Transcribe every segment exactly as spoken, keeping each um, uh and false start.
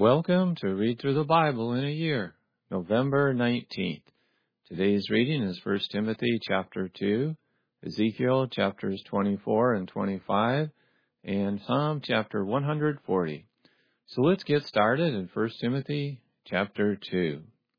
Welcome to Read Through the Bible in a Year, November nineteenth. Today's reading is First Timothy chapter two, Ezekiel chapters twenty-four and twenty-five, and Psalm chapter one hundred forty. So let's get started in First Timothy chapter two.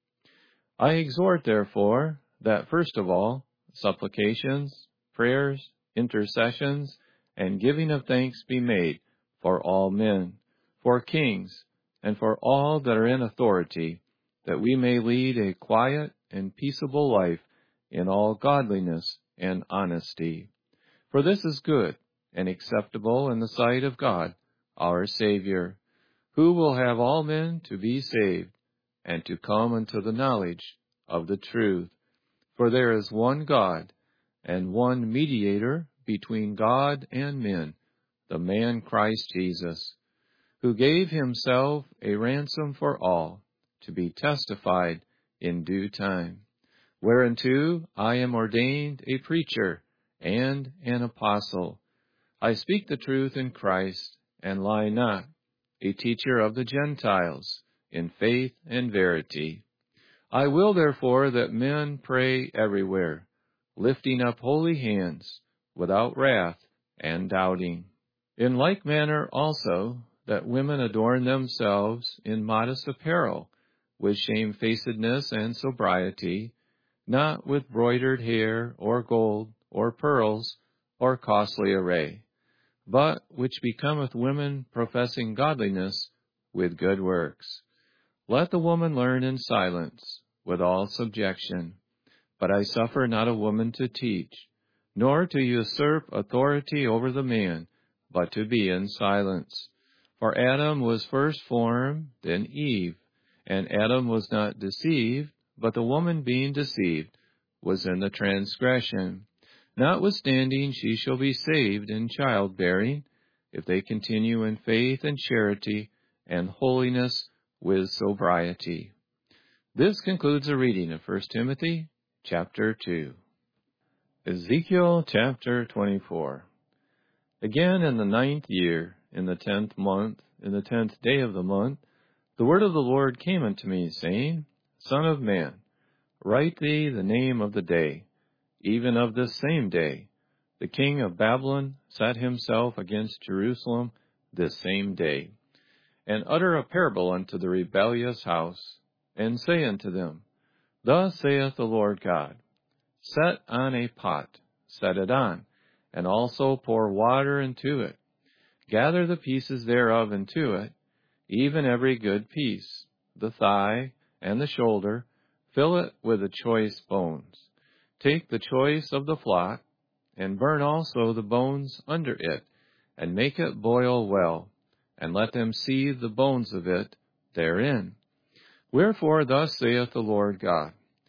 I exhort, therefore, that first of all, supplications, prayers, intercessions, and giving of thanks be made for all men, for kings, and for all that are in authority, that we may lead a quiet and peaceable life in all godliness and honesty. For this is good and acceptable in the sight of God, our Savior, who will have all men to be saved and to come unto the knowledge of the truth. For there is one God and one mediator between God and men, the man Christ Jesus, who gave himself a ransom for all, to be testified in due time. Whereunto I am ordained a preacher and an apostle. I speak the truth in Christ, and lie not, a teacher of the Gentiles, in faith and verity. I will therefore that men pray everywhere, lifting up holy hands, without wrath and doubting. In like manner also, that women adorn themselves in modest apparel, with shamefacedness and sobriety, not with broidered hair, or gold, or pearls, or costly array, but which becometh women professing godliness with good works. Let the woman learn in silence, with all subjection. But I suffer not a woman to teach, nor to usurp authority over the man, but to be in silence. For Adam was first formed, then Eve, and Adam was not deceived, but the woman being deceived was in the transgression. Notwithstanding, she shall be saved in childbearing, if they continue in faith and charity and holiness with sobriety. This concludes the reading of First Timothy chapter two. Ezekiel chapter twenty-four. Again in the ninth year, in the tenth month, in the tenth day of the month, the word of the Lord came unto me, saying, Son of man, write thee the name of the day, even of this same day. The king of Babylon set himself against Jerusalem this same day. And utter a parable unto the rebellious house, and say unto them, Thus saith the Lord God, Set on a pot, set it on, and also pour water into it. Gather the pieces thereof into it, even every good piece, the thigh and the shoulder, fill it with the choice bones. Take the choice of the flock, and burn also the bones under it, and make it boil well, and let them see the bones of it therein. Wherefore thus saith the Lord God,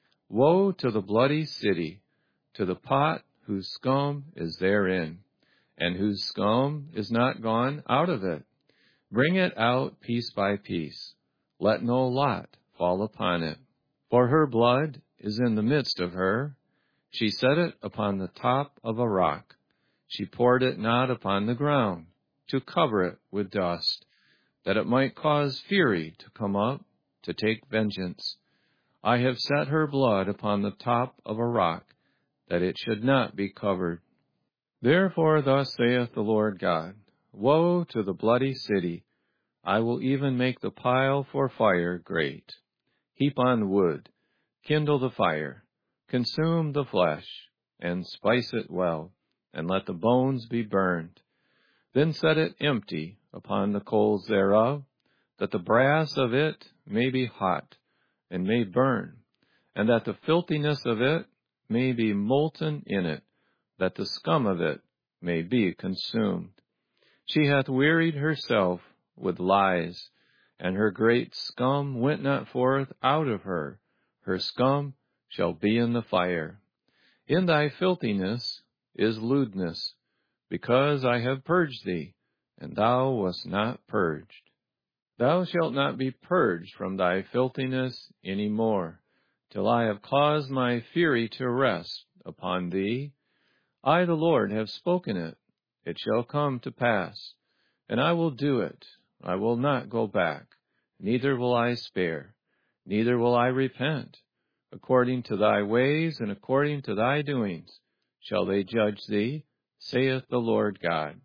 Woe to the bloody city, to the pot whose scum is therein, and whose scum is not gone out of it. Bring it out piece by piece. Let no lot fall upon it. For her blood is in the midst of her. She set it upon the top of a rock. She poured it not upon the ground, to cover it with dust, that it might cause fury to come up, to take vengeance. I have set her blood upon the top of a rock, that it should not be covered. Therefore thus saith the Lord God, Woe to the bloody city! I will even make the pile for fire great. Heap on wood, kindle the fire, consume the flesh, and spice it well, and let the bones be burned. Then set it empty upon the coals thereof, that the brass of it may be hot, and may burn, and that the filthiness of it may be molten in it, that the scum of it may be consumed. She hath wearied herself with lies, and her great scum went not forth out of her. Her scum shall be in the fire. In thy filthiness is lewdness, because I have purged thee, and thou wast not purged. Thou shalt not be purged from thy filthiness any more, till I have caused my fury to rest upon thee. I, the Lord, have spoken it. It shall come to pass, and I will do it. I will not go back, neither will I spare, neither will I repent. According to thy ways and according to thy doings shall they judge thee, saith the Lord God.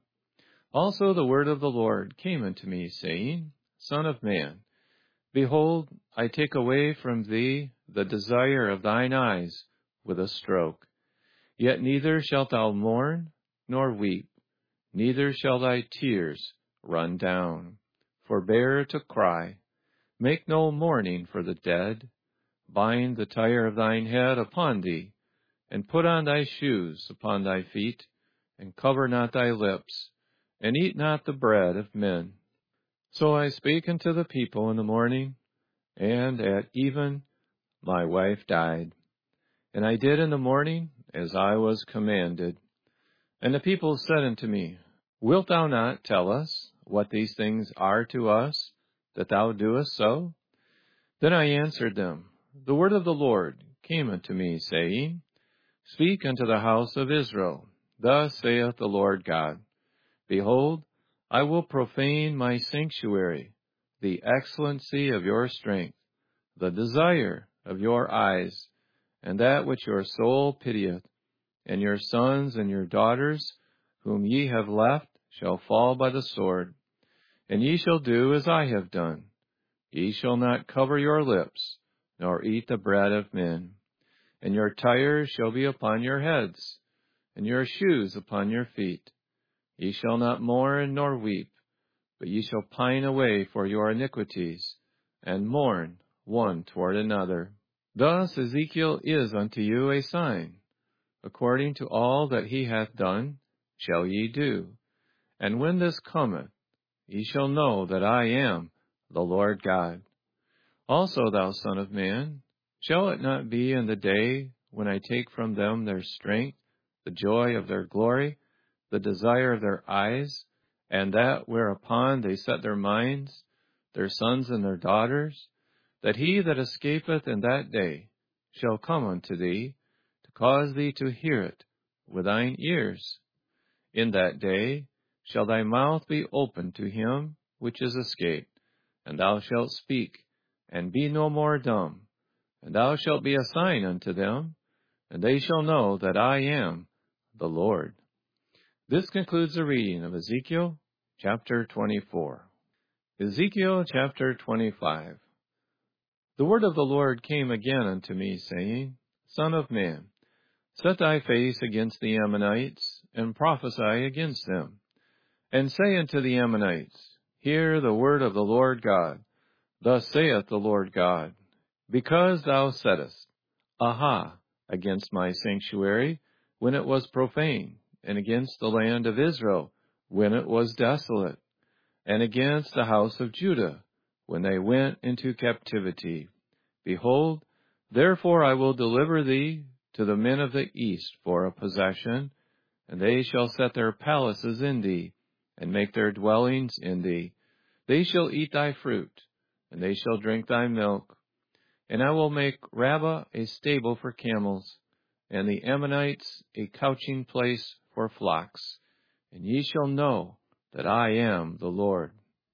Also the word of the Lord came unto me, saying, Son of man, behold, I take away from thee the desire of thine eyes with a stroke. Yet neither shalt thou mourn nor weep, neither shall thy tears run down. Forbear to cry, make no mourning for the dead. Bind the tire of thine head upon thee, and put on thy shoes upon thy feet, and cover not thy lips, and eat not the bread of men. So I spake unto the people in the morning, and at even my wife died. And I did in the morning as I was commanded. And the people said unto me, Wilt thou not tell us what these things are to us, that thou doest so? Then I answered them, The word of the Lord came unto me, saying, Speak unto the house of Israel, Thus saith the Lord God, Behold, I will profane my sanctuary, the excellency of your strength, the desire of your eyes, and that which your soul pitieth, and your sons and your daughters, whom ye have left, shall fall by the sword. And ye shall do as I have done. Ye shall not cover your lips, nor eat the bread of men. And your tires shall be upon your heads, and your shoes upon your feet. Ye shall not mourn nor weep, but ye shall pine away for your iniquities, and mourn one toward another. Thus Ezekiel is unto you a sign. According to all that he hath done, shall ye do. And when this cometh, ye shall know that I am the Lord God. Also, thou son of man, shall it not be in the day when I take from them their strength, the joy of their glory, the desire of their eyes, and that whereupon they set their minds, their sons and their daughters, that he that escapeth in that day shall come unto thee, to cause thee to hear it with thine ears? In that day shall thy mouth be opened to him which is escaped, and thou shalt speak, and be no more dumb. And thou shalt be a sign unto them, and they shall know that I am the Lord. This concludes the reading of Ezekiel chapter twenty-four. Ezekiel chapter twenty-five. The word of the Lord came again unto me, saying, Son of man, set thy face against the Ammonites, and prophesy against them. And say unto the Ammonites, Hear the word of the Lord God. Thus saith the Lord God, Because thou saidst, Aha, against my sanctuary, when it was profane, and against the land of Israel, when it was desolate, and against the house of Judah, when they went into captivity. Behold, therefore I will deliver thee to the men of the east for a possession, and they shall set their palaces in thee, and make their dwellings in thee. They shall eat thy fruit, and they shall drink thy milk. And I will make Rabbah a stable for camels, and the Ammonites a couching place for flocks. And ye shall know that I am the Lord.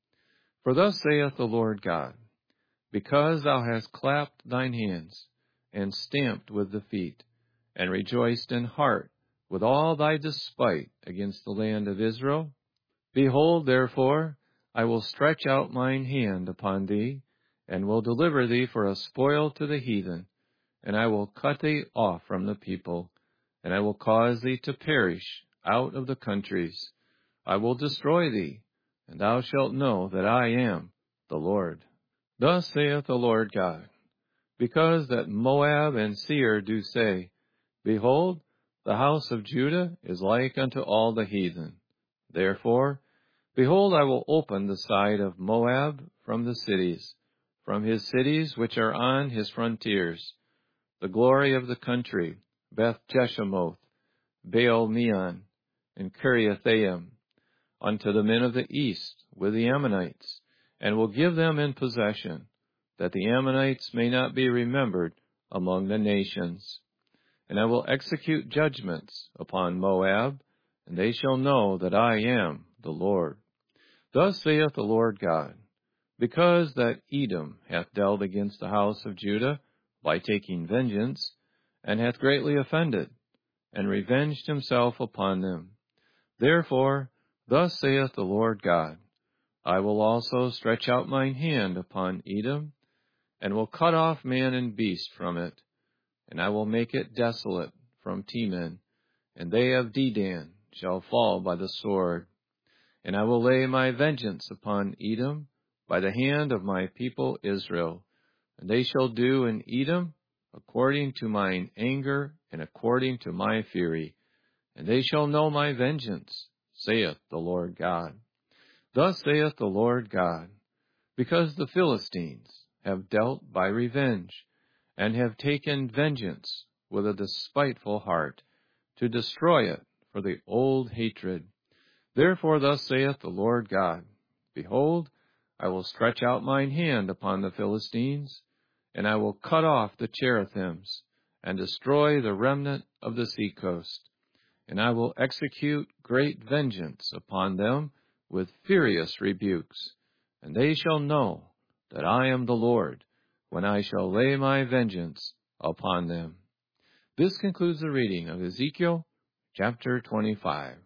For thus saith the Lord God, Because thou hast clapped thine hands, and stamped with the feet, and rejoiced in heart with all thy despite against the land of Israel, behold, therefore, I will stretch out mine hand upon thee, and will deliver thee for a spoil to the heathen, and I will cut thee off from the people, and I will cause thee to perish out of the countries. I will destroy thee, and thou shalt know that I am the Lord. Thus saith the Lord God, Because that Moab and Seir do say, Behold, the house of Judah is like unto all the heathen. Therefore, behold, I will open the side of Moab from the cities, from his cities which are on his frontiers, the glory of the country, Beth Jeshemoth, Baal Meon, and Kiriathaim, unto the men of the east with the Ammonites, and will give them in possession, that the Ammonites may not be remembered among the nations. And I will execute judgments upon Moab, and they shall know that I am the Lord. Thus saith the Lord God, because that Edom hath dealt against the house of Judah by taking vengeance, and hath greatly offended, and revenged himself upon them. Therefore, thus saith the Lord God, I will also stretch out mine hand upon Edom, and will cut off man and beast from it, and I will make it desolate from Teman, and they of Dedan shall fall by the sword. And I will lay my vengeance upon Edom by the hand of my people Israel, and they shall do in Edom according to mine anger and according to my fury, and they shall know my vengeance, saith the Lord God. Thus saith the Lord God, because the Philistines have dealt by revenge, and have taken vengeance with a despiteful heart, to destroy it for the old hatred. Therefore thus saith the Lord God, Behold, I will stretch out mine hand upon the Philistines, and I will cut off the cherethims, and destroy the remnant of the seacoast. And I will execute great vengeance upon them with furious rebukes, and they shall know that I am the Lord, when I shall lay my vengeance upon them. This concludes the reading of Ezekiel chapter twenty-five.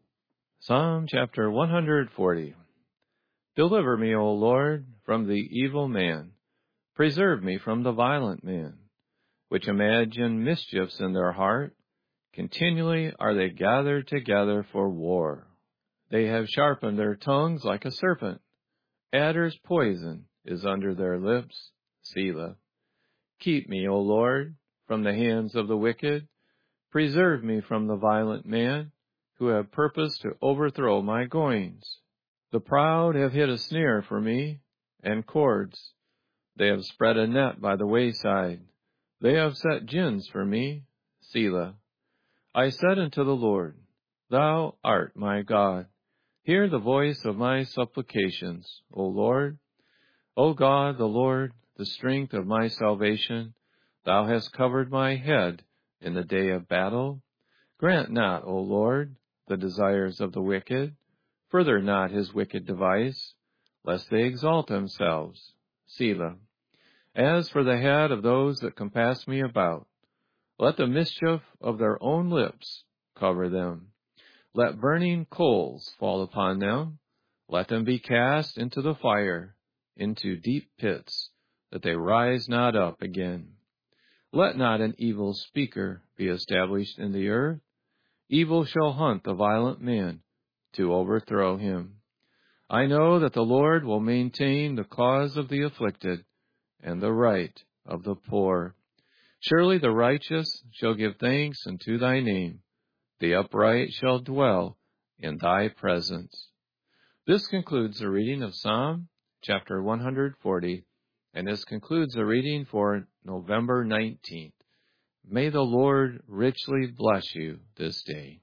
Psalm chapter one hundred forty. Deliver me, O Lord, from the evil man. Preserve me from the violent man, which imagine mischiefs in their heart. Continually are they gathered together for war. They have sharpened their tongues like a serpent. Adder's poison is under their lips. Selah. Keep me, O Lord, from the hands of the wicked. Preserve me from the violent man, who have purposed to overthrow my goings. The proud have hid a snare for me, and cords. They have spread a net by the wayside. They have set gins for me. Selah. I said unto the Lord, Thou art my God. Hear the voice of my supplications, O Lord. O God, the Lord, the strength of my salvation, Thou hast covered my head in the day of battle. Grant not, O Lord, the desires of the wicked. Further not his wicked device, lest they exalt themselves. Selah. As for the head of those that compass me about, let the mischief of their own lips cover them. Let burning coals fall upon them. Let them be cast into the fire, into deep pits, that they rise not up again. Let not an evil speaker be established in the earth. Evil shall hunt the violent man to overthrow him. I know that the Lord will maintain the cause of the afflicted and the right of the poor. Surely the righteous shall give thanks unto thy name. The upright shall dwell in thy presence. This concludes the reading of Psalm chapter one hundred forty, and this concludes the reading for November nineteenth. May the Lord richly bless you this day.